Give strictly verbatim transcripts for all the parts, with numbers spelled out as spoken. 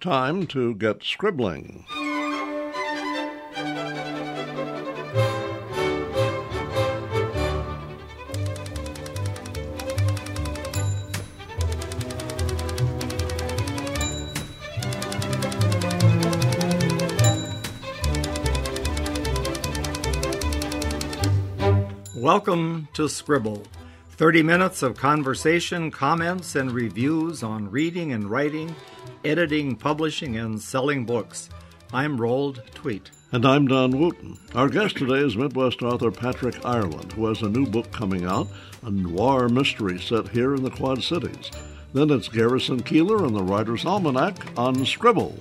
Time to get scribbling. Welcome to Scribble, thirty minutes of conversation, comments, and reviews on reading and writing, editing, publishing, and selling books. I'm Roald Tweet. And I'm Don Wooten. Our guest today is Midwest author Patrick Ireland, who has a new book coming out, a noir mystery set here in the Quad Cities. Then it's Garrison Keillor and the Writer's Almanac on Scribble.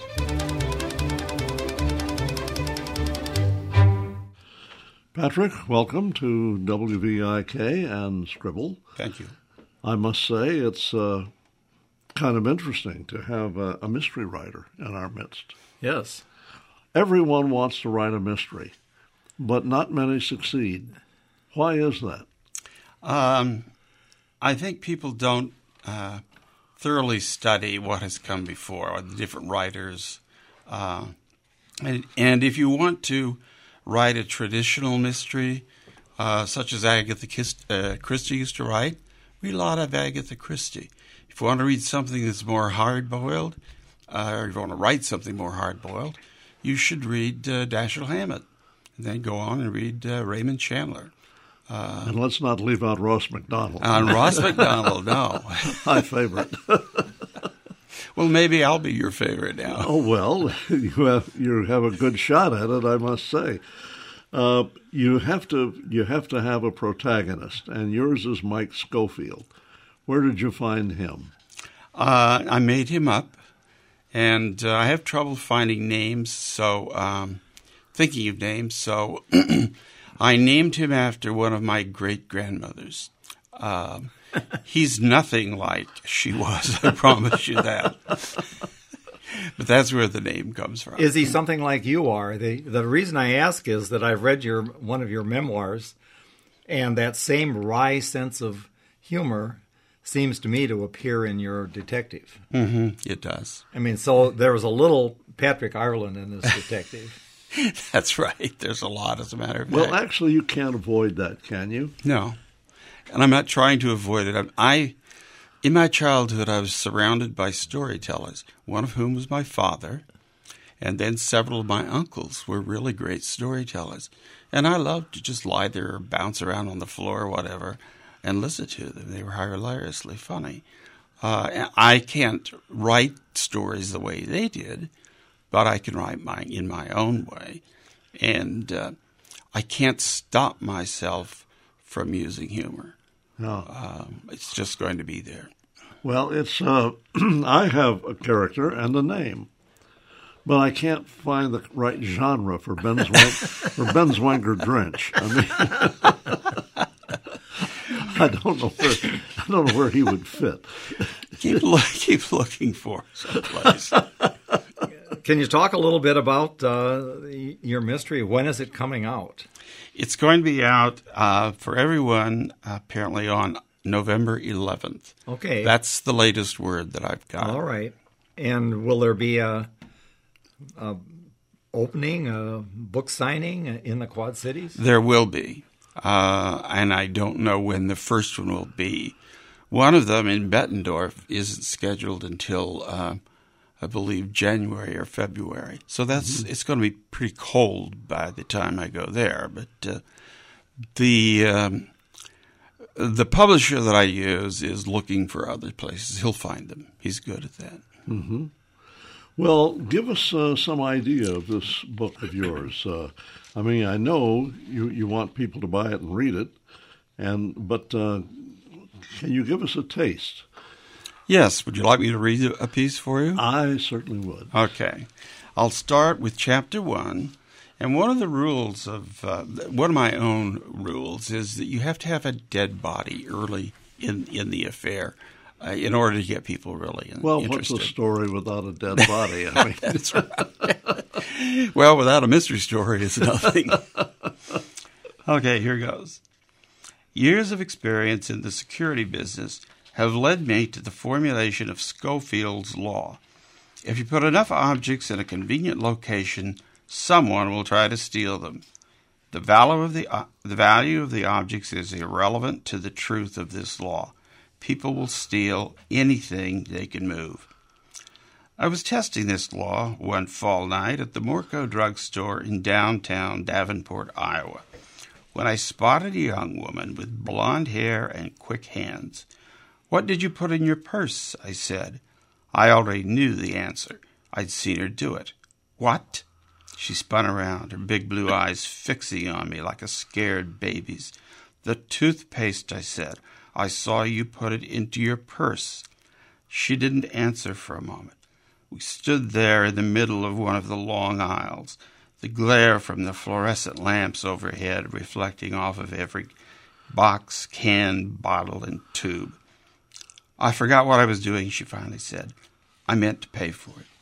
Patrick, welcome to W V I K and Scribble. Thank you. I must say it's uh, kind of interesting to have a, a mystery writer in our midst. Yes. Everyone wants to write a mystery, but not many succeed. Why is that? Um, I think people don't uh, thoroughly study what has come before, or the different writers. Uh, and, and if you want to write a traditional mystery, uh, such as Agatha Christie, uh, Christie used to write, read a lot of Agatha Christie. If you want to read something that's more hard-boiled, uh, or if you want to write something more hard-boiled, you should read uh, Dashiell Hammett, and then go on and read uh, Raymond Chandler. Uh, and let's not leave out Ross Macdonald. And Ross Macdonald, no. My favorite. Well, maybe I'll be your favorite now. Oh, well, you have you have a good shot at it, I must say. Uh, you have to you have to have a protagonist, and yours is Mike Schofield. Where did you find him? Uh, I made him up, and uh, I have trouble finding names, so um, thinking of names. So I named him after one of my great-grandmothers. Um, he's nothing like she was, I promise you that. But that's where the name comes from. Is he something like you are? The the reason I ask is that I've read your one of your memoirs, and that same wry sense of humor seems to me to appear in your detective. Mm-hmm. It does. I mean, so there was a little Patrick Ireland in this detective. That's right. There's a lot, as a matter of fact. Well, actually, you can't avoid that, can you? No. And I'm not trying to avoid it. I, in my childhood, I was surrounded by storytellers, one of whom was my father, and then several of my uncles were really great storytellers. And I loved to just lie there or bounce around on the floor or whatever and listen to them. They were hilariously funny. Uh, I can't write stories the way they did, but I can write mine in my own way. And uh, I can't stop myself from using humor. No. Um, it's just going to be there. Well, it's uh, I have a character and a name, but I can't find the right genre for Ben for Ben Zwanger Drench. I mean, I don't know where I don't know where he would fit. Keep look, keep looking for someplace. Can you talk a little bit about uh, your mystery? When is it coming out? It's going to be out uh, for everyone apparently on November eleventh. Okay. That's the latest word that I've got. All right. And will there be a, a opening, a book signing in the Quad Cities? There will be. Uh, and I don't know when the first one will be. One of them in Bettendorf isn't scheduled until, uh, I believe, January or February. So that's mm-hmm. It's going to be pretty cold by the time I go there. But uh, the um, the publisher that I use is looking for other places. He'll find them. He's good at that. Mm-hmm. Well, give us uh, some idea of this book of yours. Uh, I mean, I know you, you want people to buy it and read it, and but uh, can you give us a taste? Yes. Would you like me to read a piece for you? I certainly would. Okay. I'll start with chapter one. And one of the rules of, uh, one of my own rules is that you have to have a dead body early in, in the affair uh, in order to get people really in, well, interested. Well, what's a story without a dead body? I mean, that's right. Well, without a mystery story, it's nothing. Okay, here goes. Years of experience in the security business have led me to the formulation of Schofield's Law. If you put enough objects in a convenient location, someone will try to steal them. The value of the, uh, the value of the objects is irrelevant to the truth of this law. People will steal anything they can move. I was testing this law one fall night at the Morco drugstore in downtown Davenport, Iowa, when I spotted a young woman with blonde hair and quick hands. "What did you put in your purse?" I said. I already knew the answer. I'd seen her do it. "What?" She spun around, her big blue eyes fixing on me like a scared baby's. "The toothpaste," I said. "I saw you put it into your purse." She didn't answer for a moment. We stood there in the middle of one of the long aisles, the glare from the fluorescent lamps overhead reflecting off of every box, can, bottle, and tube. "I forgot what I was doing," she finally said. "I meant to pay for it."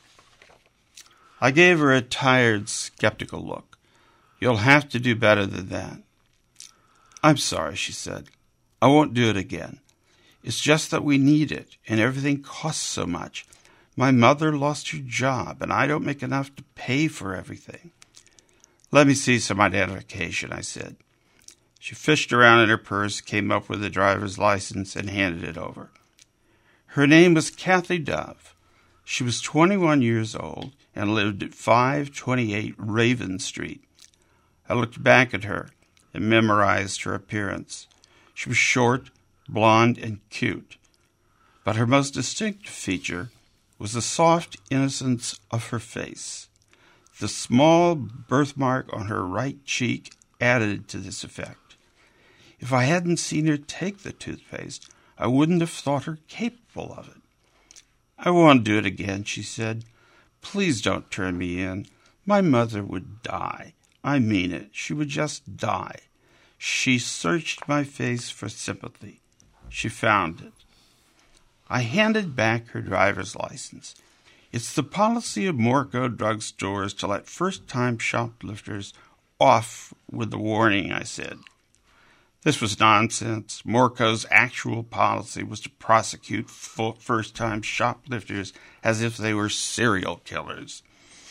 I gave her a tired, skeptical look. "You'll have to do better than that." "I'm sorry," she said. "I won't do it again. It's just that we need it, and everything costs so much. My mother lost her job, and I don't make enough to pay for everything." "Let me see some identification," I said. She fished around in her purse, came up with a driver's license, and handed it over. Her name was Kathy Dove. She was twenty-one years old and lived at five twenty-eight Raven Street. I looked back at her and memorized her appearance. She was short, blonde, and cute. But her most distinct feature was the soft innocence of her face. The small birthmark on her right cheek added to this effect. If I hadn't seen her take the toothpaste, I wouldn't have thought her capable of it. "I won't do it again," she said. "Please don't turn me in. My mother would die. I mean it. She would just die." She searched my face for sympathy. She found it. I handed back her driver's license. "It's the policy of Morco drugstores to let first-time shoplifters off with the warning," I said. This was nonsense. Morco's actual policy was to prosecute first-time shoplifters as if they were serial killers.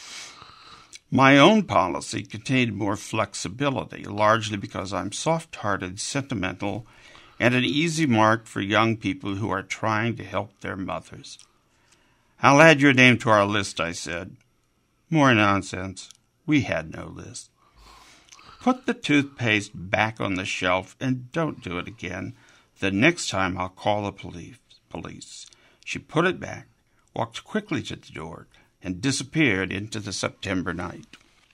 My own policy contained more flexibility, largely because I'm soft-hearted, sentimental, and an easy mark for young people who are trying to help their mothers. "I'll add your name to our list," I said. More nonsense. We had no list. "Put the toothpaste back on the shelf and don't do it again. The next time I'll call the police. police. She put it back, walked quickly to the door, and disappeared into the September night.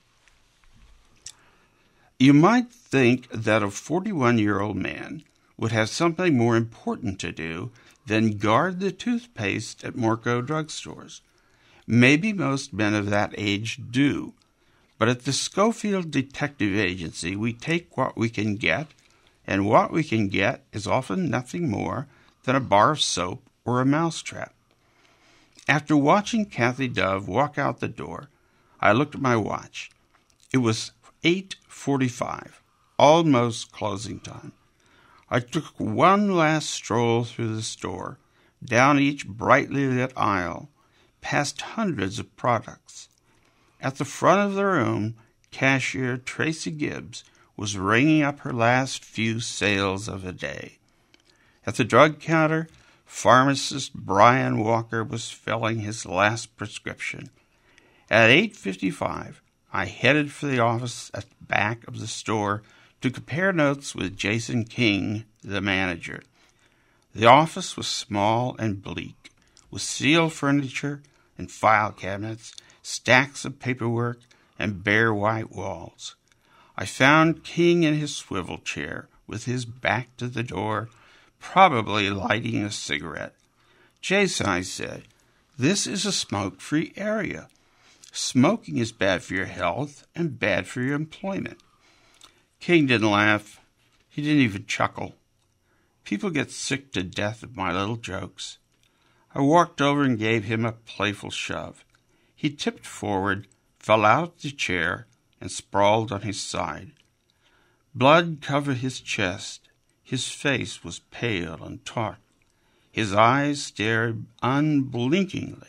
You might think that a forty-one-year-old man would have something more important to do than guard the toothpaste at Morco drugstores. Maybe most men of that age do. But at the Schofield Detective Agency, we take what we can get, and what we can get is often nothing more than a bar of soap or a mousetrap. After watching Kathy Dove walk out the door, I looked at my watch. It was eight forty-five, almost closing time. I took one last stroll through the store, down each brightly lit aisle, past hundreds of products. At the front of the room, cashier Tracy Gibbs was ringing up her last few sales of the day. At the drug counter, pharmacist Brian Walker was filling his last prescription. At eight fifty-five, I headed for the office at the back of the store to compare notes with Jason King, the manager. The office was small and bleak, with steel furniture and file cabinets, stacks of paperwork, and bare white walls. I found King in his swivel chair, with his back to the door, probably lighting a cigarette. "Jason," I said, "this is a smoke-free area. Smoking is bad for your health and bad for your employment." King didn't laugh. He didn't even chuckle. People get sick to death of my little jokes. I walked over and gave him a playful shove. He tipped forward, fell out of the chair, and sprawled on his side. Blood covered his chest. His face was pale and taut. His eyes stared unblinkingly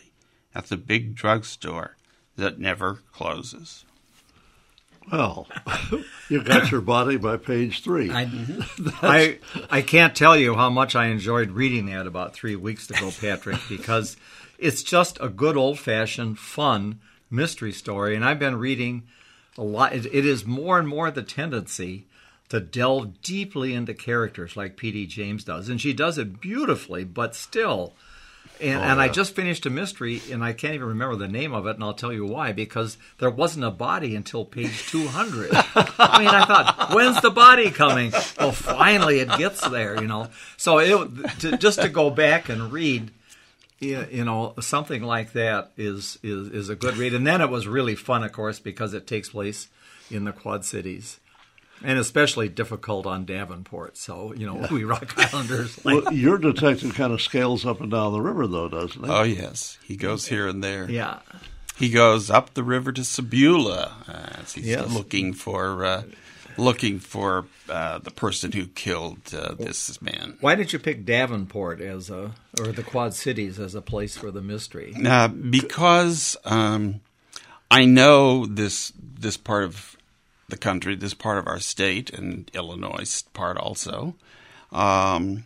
at the big drugstore that never closes. Well, you got your body by page three. I, I I can't tell you how much I enjoyed reading that about three weeks ago, Patrick, because it's just a good old-fashioned, fun mystery story. And I've been reading a lot. It, it is more and more the tendency to delve deeply into characters like P D James does. And she does it beautifully, but still... And, oh, and yeah. I just finished a mystery, and I can't even remember the name of it, and I'll tell you why, because there wasn't a body until page two hundred. I mean, I thought, when's the body coming? Well, finally it gets there, you know. So it, to, just to go back and read, you know, something like that is, is, is a good read. And then it was really fun, of course, because it takes place in the Quad Cities. And especially difficult on Davenport. So, you know, yeah. we Rock Islanders. Like, well, your detective kind of scales up and down the river, though, doesn't he? Oh, yes. He goes here and there. Yeah. He goes up the river to Sebula uh, as he's yes. looking for uh, looking for uh, the person who killed uh, this man. Why did you pick Davenport as a, or the Quad Cities as a place for the mystery? Uh, because um, I know this this part of the country, this part of our state, and Illinois part also. Um,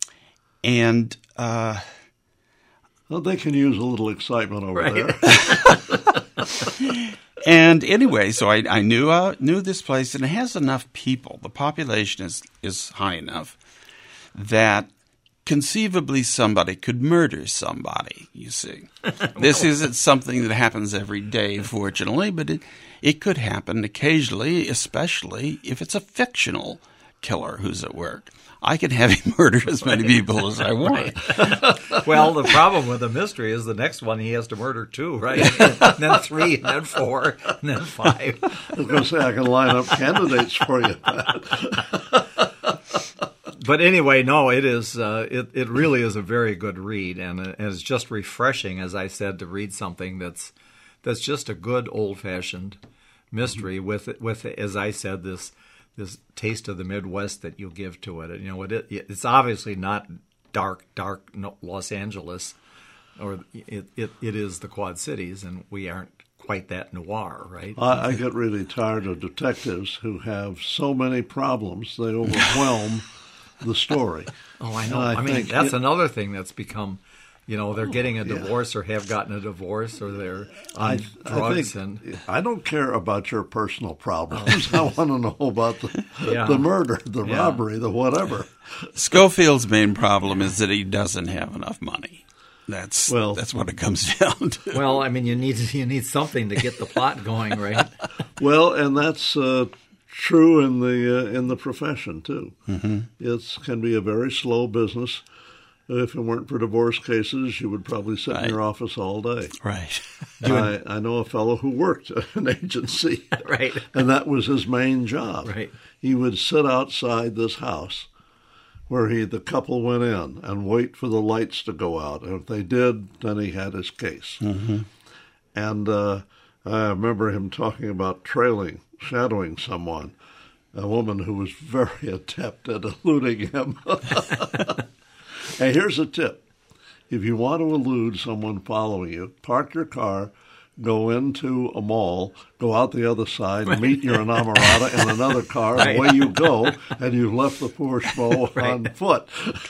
and uh, well, they can use a little excitement over right. there. And anyway, so I, I knew uh, knew this place, and it has enough people. The population is, is high enough that conceivably somebody could murder somebody, you see. This isn't something that happens every day, fortunately, but it, it could happen occasionally, especially if it's a fictional killer who's at work. I can have him murder as many people as I want. Right. Well, the problem with the mystery is the next one he has to murder two, right? And then three, and then four, and then five. I was going to say, I can line up candidates for you. But anyway, no, it is. Uh, it it really is a very good read, and it's just refreshing, as I said, to read something that's that's just a good old-fashioned mystery mm-hmm. with with, as I said, this this taste of the Midwest that you give to it. You know, it it's obviously not dark, dark Los Angeles, or it it, it is the Quad Cities, and we aren't quite that noir, right? I, I get really tired of detectives who have so many problems they overwhelm the story. Oh, I know. I, I mean, that's it, another thing that's become, you know, they're getting a divorce yeah. or have gotten a divorce or they're on I, drugs. I think, and I don't care about your personal problems. I want to know about the, yeah. the murder, the yeah. robbery, the whatever. Schofield's main problem is that he doesn't have enough money. That's well, that's what it comes down to. Well, I mean, you need you need something to get the plot going, right? Well, and that's uh, true in the uh, in the profession too. Mm-hmm. It can be a very slow business. If it weren't for divorce cases, you would probably sit right. in your office all day. Right. I, I know a fellow who worked at an agency, right, and that was his main job. Right. He would sit outside this house where he the couple went in and wait for the lights to go out. And if they did, then he had his case. Mm-hmm. And uh, I remember him talking about trailing, shadowing someone, a woman who was very adept at eluding him. Hey, here's a tip. If you want to elude someone following you, park your car, go into a mall, go out the other side, right. meet your inamorata in another car, right. and away you go, and you've left the poor schmo right. on foot.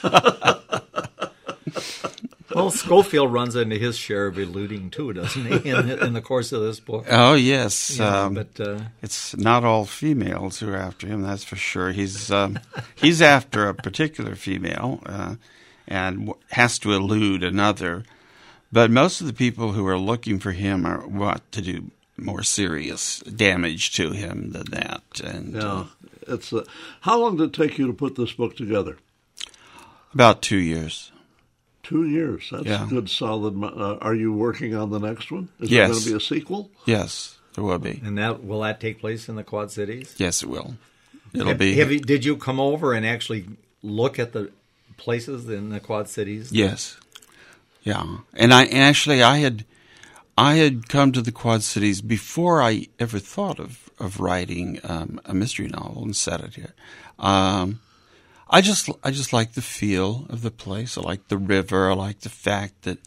Well, Schofield runs into his share of eluding, too, doesn't he, in, in the course of this book? Oh, yes. Yeah, um, but uh, it's not all females who are after him, that's for sure. He's um, he's after a particular female uh, and has to elude another. But most of the people who are looking for him are want to do more serious damage to him than that. And yeah, uh, it's uh, how long did it take you to put this book together? About two years. Two years. That's yeah. a good, solid. Uh, are you working on the next one? Is yes. there going to be a sequel? Yes, there will be. And that will that take place in the Quad Cities? Yes, it will. It'll have, be. Have you, did you come over and actually look at the places in the Quad Cities? Yes. Yeah, and I actually I had I had come to the Quad Cities before I ever thought of of writing um, a mystery novel and set it here. Um, I just I just like the feel of the place. I like the river. I like the fact that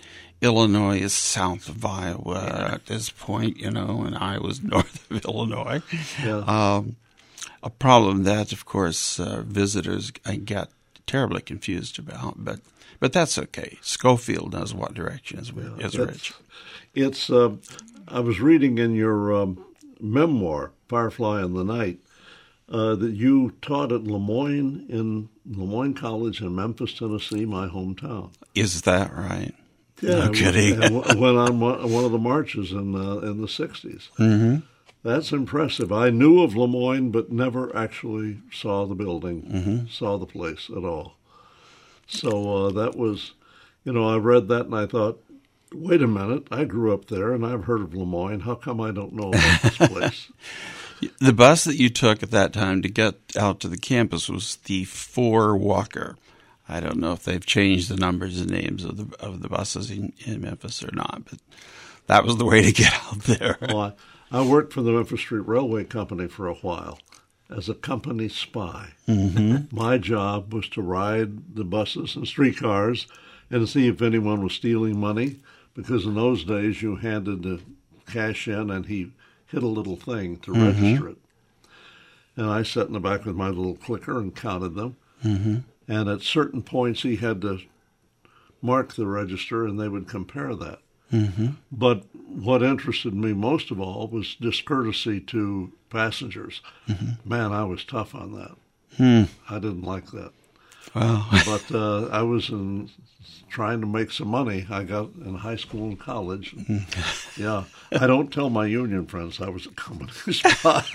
Illinois is south of Iowa yeah. at this point, you know, and Iowa's north of Illinois. Yeah. Um, a problem that, of course, uh, visitors get terribly confused about, but but that's okay. Schofield knows what direction is, yeah, is rich. It's. Uh, I was reading in your um, memoir, Firefly in the Night, uh, that you taught at Lemoyne in Lemoyne College in Memphis, Tennessee, my hometown. Is that right? Yeah, no kidding. And went on one of the marches in uh, in the sixties. Mm-hmm. That's impressive. I knew of Lemoyne, but never actually saw the building, mm-hmm. saw the place at all. So uh, that was, you know, I read that and I thought, wait a minute, I grew up there and I've heard of Lemoyne. How come I don't know about this place? The bus that you took at that time to get out to the campus was the Four Walker. I don't know if they've changed the numbers and names of the of the buses in, in Memphis or not, but that was the way to get out there. Well, I, I worked for the Memphis Street Railway Company for a while as a company spy. Mm-hmm. My job was to ride the buses and streetcars and see if anyone was stealing money, because in those days you handed the cash in and he hit a little thing to mm-hmm. register it. And I sat in the back with my little clicker and counted them. Mm-hmm. And at certain points he had to mark the register and they would compare that. Mm-hmm. But what interested me most of all was discourtesy to passengers. Mm-hmm. Man, I was tough on that. Hmm. I didn't like that. Well, but uh, I was in, trying to make some money. I got in high school and college. Yeah, I don't tell my union friends I was a company spy.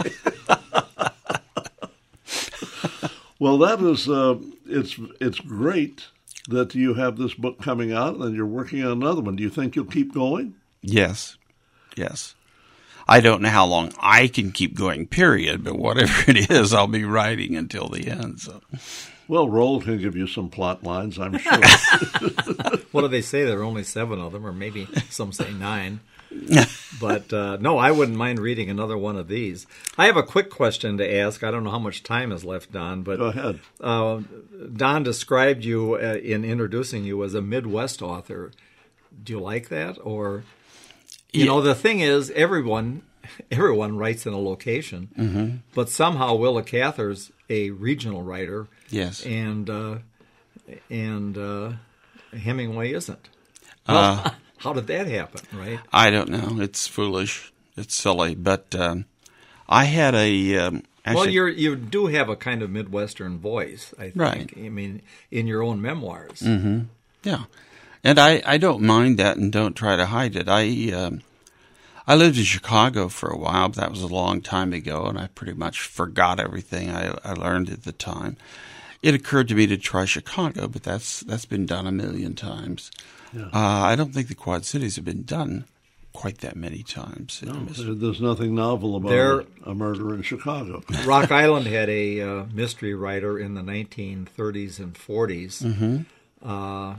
Well, that is uh, it's it's great that you have this book coming out and you're working on another one. Do you think you'll keep going? Yes, yes. I don't know how long I can keep going, period, but whatever it is, I'll be writing until the end. So, well, Roll can give you some plot lines, I'm sure. What do they say? There are only seven of them, or maybe some say nine. But uh, no, I wouldn't mind reading another one of these. I have a quick question to ask. I don't know how much time is left, Don, but go ahead. Uh, Don described you uh, in introducing you as a Midwest author. Do you like that, or you yeah. know, the thing is, everyone everyone writes in a location, mm-hmm. but somehow Willa Cather's a regional writer. Yes, and uh, and uh, Hemingway isn't. Uh, well, how did that happen, right? I don't know. It's foolish. It's silly. But um, I had a... Um, actually, well, you you do have a kind of Midwestern voice, I think. Right. I mean, in your own memoirs. Mm-hmm. Yeah. And I, I don't mind that and don't try to hide it. I um, I lived in Chicago for a while, but that was a long time ago, and I pretty much forgot everything I, I learned at the time. It occurred to me to try Chicago, but that's that's been done a million times. Yeah. Uh, I don't think the Quad Cities have been done quite that many times. No, there's nothing novel about there, a murder in Chicago. Rock Island had a uh, mystery writer in the nineteen thirties and forties mm-hmm. uh,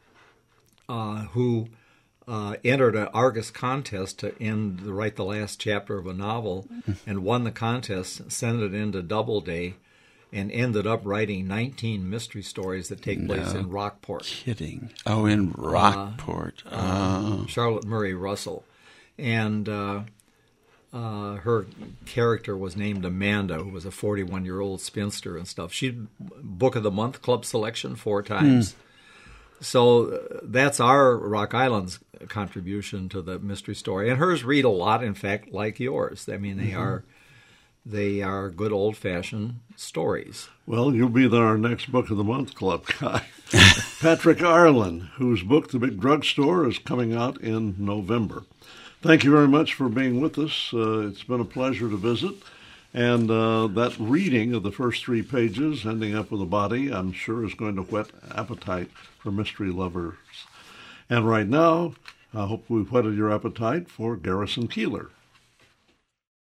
uh, who uh, entered an Argus contest to end the, write the last chapter of a novel and won the contest, sent it into Doubleday, and ended up writing nineteen mystery stories that take place no in Rockport. Kidding. Oh, in Rockport. Uh, uh, oh. Charlotte Murray Russell. And uh, uh, her character was named Amanda, who was a forty-one-year-old spinster and stuff. She Book of the Month Club selection four times. Mm. So uh, that's our Rock Island's contribution to the mystery story. And hers read a lot, in fact, like yours. I mean, they mm-hmm. are... They are good old-fashioned stories. Well, you'll be our next Book of the Month Club guy. Patrick Ireland, whose book, The Big Drugstore, is coming out in November. Thank you very much for being with us. Uh, it's been a pleasure to visit. And uh, that reading of the first three pages, ending up with a body, I'm sure is going to whet appetite for mystery lovers. And right now, I hope we've whetted your appetite for Garrison Keillor.